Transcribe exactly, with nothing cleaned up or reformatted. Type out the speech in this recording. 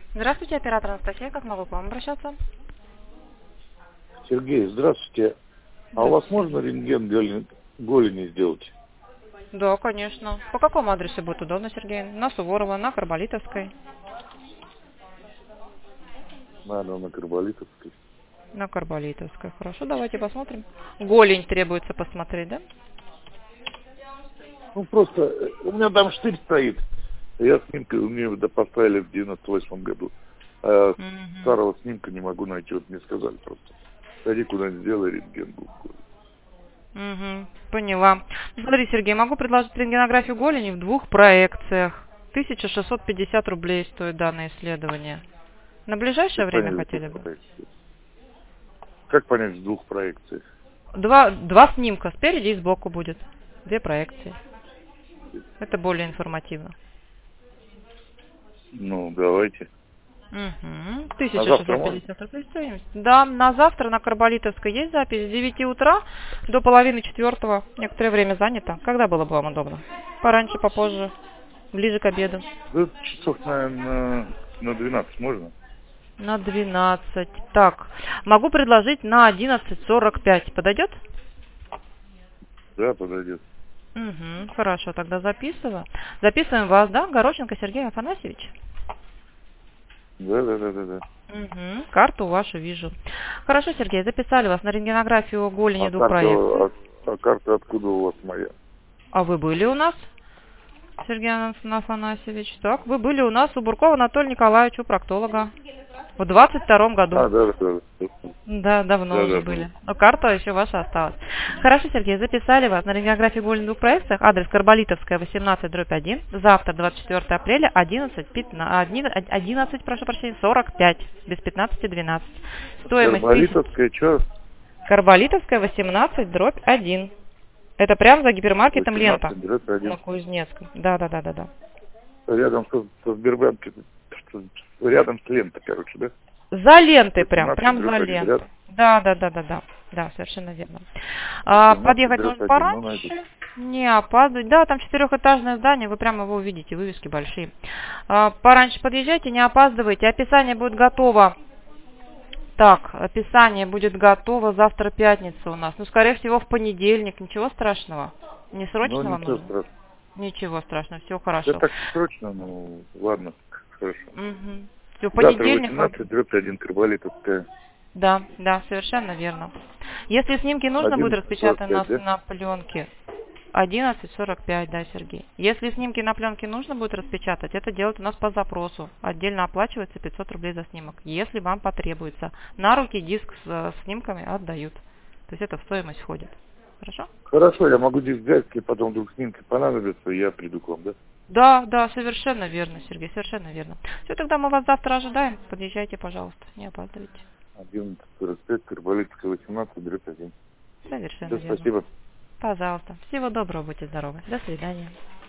Здравствуйте, оператор Анастасия, как могу к вам обращаться? Сергей, здравствуйте. А у вас можно рентген голени, голени сделать? Да, конечно. По какому адресу будет удобно, Сергей? На Суворова, на Карболитовской? Наверное, на Карболитовской. На Карболитовской. Хорошо, давайте посмотрим. Голень требуется посмотреть, да? Ну, просто, э, у меня там штырь стоит. Я снимка, мне да, поставили в девяносто восьмом году. А Угу. старого снимка не могу найти, вот мне сказали просто. Сходи куда-нибудь, сделай рентген. Угу. Поняла. Смотри, Сергей, могу предложить рентгенографию голени в двух проекциях. тысяча шестьсот пятьдесят рублей стоит данное исследование. На ближайшее Как время понять, в хотели двух бы? проекциях? Как понять в двух проекциях? Два, два снимка, спереди и сбоку будет. Две проекции. Это более информативно. Ну, давайте. Угу. А завтра можно? тысяча шестьсот пятьдесят рублей стоимость. Да, на завтра на Карболитовской есть запись с девяти утра до половины четвертого. Некоторое время занято. Когда было бы вам удобно? Пораньше, попозже, ближе к обеду. Да, часов на, на, на двенадцать можно? На двенадцать. Так, могу предложить на одиннадцать сорок пять. Подойдет? Да, подойдет. Угу. Хорошо, тогда записываю. Записываем вас, да? Горошенко Сергей Афанасьевич. Да, да, да, да, да. Угу. Карту вашу вижу. Хорошо, Сергей, записали вас на рентгенографию голени А двух карта, проекций. а, а карта откуда у вас моя? А вы были у нас, Сергей Афанасьевич? Так, вы были у нас у Буркова Анатолия Николаевича, у проктолога. В двадцать втором году. А, да, да, да. Да, давно Да, уже да, были. был. Но карта еще ваша осталась. Хорошо, Сергей, записали вас на рентгенографию голени в двух проекциях. Адрес Карболитовская, восемнадцать, дробь один. Завтра, двадцать четвёртого апреля, одиннадцать, пятнадцать, одиннадцать, прошу прощения, сорок пять. Без пятнадцати двенадцать. Стоимость тысяча. Карболитовская, что? Карболитовская, восемнадцать, дробь один. Это прямо за гипермаркетом Лента. восемнадцать, дробь На один. Кузнецкой. Да, да, да, да, да. Рядом со, со Сбербанком, что- рядом с лентой, короче, да? За лентой прям, восемнадцать, прям за дробь один, лентой. рядом. Да, да, да, да, да. Да, совершенно верно. А, восемнадцать, подъехать дробь нужно один, ну, найду. пораньше, не опаздывать. Да, там четырехэтажное здание, вы прямо его увидите, вывески большие. А, пораньше подъезжайте, не опаздывайте. Описание будет готово. Так, описание будет готово завтра пятница у нас. Ну, скорее всего, в понедельник. Ничего страшного? Не Ну, срочно вам ничего нужно? страшного. Ничего страшного, все Да хорошо. так срочно, ну, ладно, хорошо. Угу. Все, в Завтра понедельник. вы- восемнадцать, дробь один, Карболитовская. Да, да, совершенно верно. Если снимки нужно будет одиннадцать сорок распечатать на, пять, да? на пленке, одиннадцать сорок пять, да, Сергей. Если снимки на пленке нужно будет распечатать, это делать у нас по запросу. Отдельно оплачивается пятьсот рублей за снимок. Если вам потребуется. На руки диск с э, снимками отдают. То есть это в стоимость входит. Хорошо? Хорошо, я могу здесь взять, если потом вдруг снимки понадобятся, я приду к вам, да? Да, да, совершенно верно, Сергей, совершенно верно. Все, тогда мы вас завтра ожидаем. Подъезжайте, пожалуйста, не опаздывайте. одиннадцать сорок пять, Карболитовская, восемнадцать, дробь один. Совершенно Все, верно. спасибо. Пожалуйста. Всего доброго, будьте здоровы. До свидания.